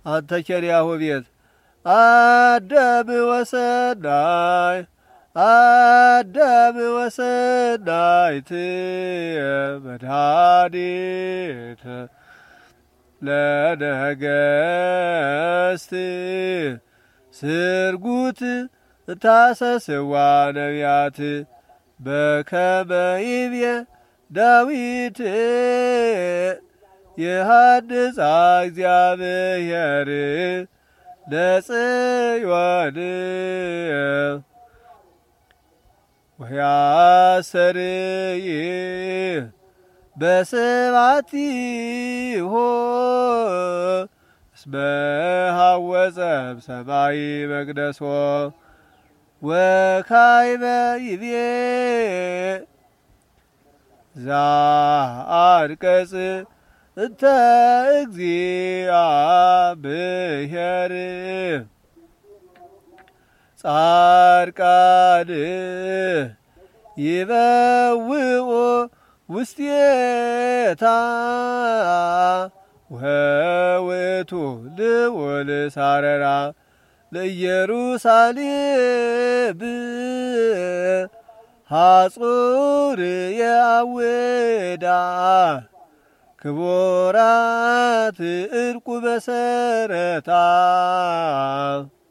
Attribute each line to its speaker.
Speaker 1: አንተ ኬሪያሁ ቤት አዳም ወሰናይ አዳም ወሰናይት መድኃኒት ለነገሥት ስርጉት ታሰስዋ ነቢያት በከመ ይቤ ዳዊት የሐንጻ እግዚአብሔር ለጽዮን ወያሰርይ በስባቲሆ እስመ ሐወፀ ሰማይ መቅደሶ ወካይበ ይቤ ዘአንቀጽ እንተ እግዚአብሔር ጻድቃን ይበውኡ ውስቴታ ወውእቱ ልዑል ሳረራ ለኢየሩሳሌም ሐጹር የአውዳ ክቡራት ዕርቁ መሰረታ